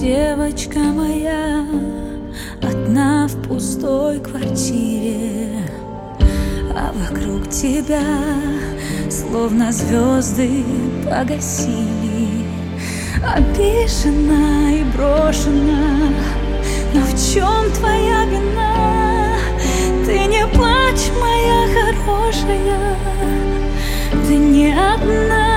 Девочка моя, одна в пустой квартире, а вокруг тебя словно звезды погасили. Обижена и брошена, но в чем твоя вина? Ты не плачь, моя хорошая, ты не одна.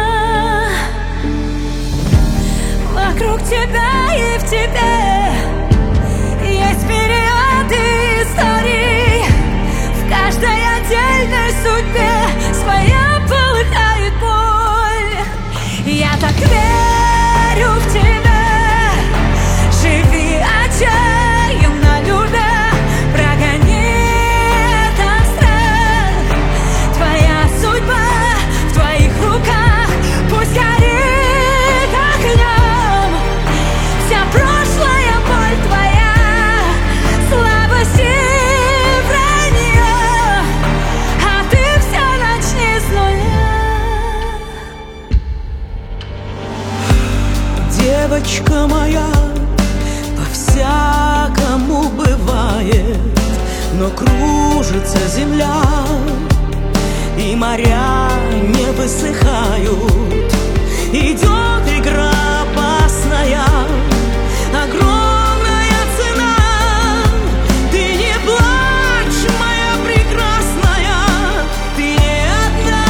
Вокруг тебя и в тебе есть мириады историй. В каждой отдельной судьбе своя полыхает боль. Я так верю в тебя, живи отчаянно любя, прогони этот страх. Твоя судьба в твоих руках, пусть горит огнем вся прошлая боль твоя, слабость и вранье, а ты все начни с нуля. Девочка моя, по-всякому бывает, но кружится земля, и моря не высыхают. Идет игра опасная, огромная цена. Ты не плачь, моя прекрасная, ты не одна.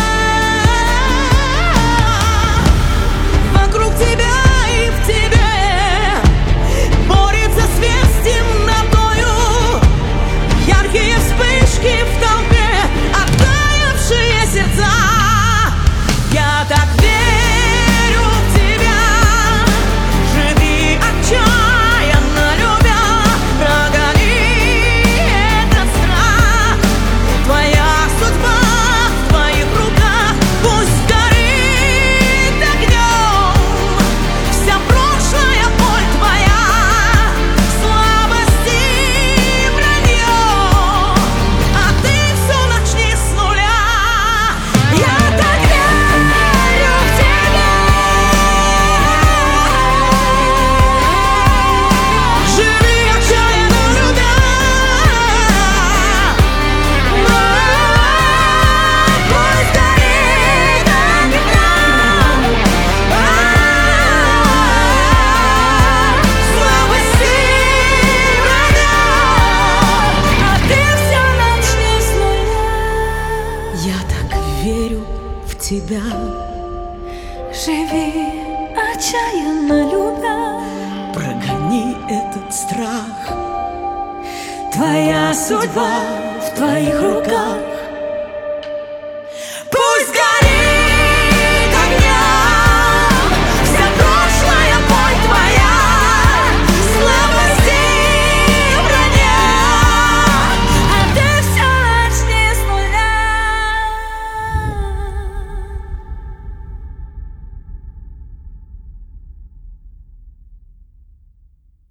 Вокруг тебя и в тебе борется свет с темнотою, яркие вспышки в толпе, оттаившие сердца. Я так верю в тебя, живи отчаянно любя, прогони этот страх. Твоя судьба в твоих руках, пусть горит огнем вся прошлая боль твоя, слабость и вранье, а ты все начни с нуля. Я так верю в тебя, живи отчаянно любя, пусть горит огнем слабость и вранье, а ты все начни с нуля. Я так верю в тебя, Живи отчаянно любя, прогони этот страх. твоя судьба в твоих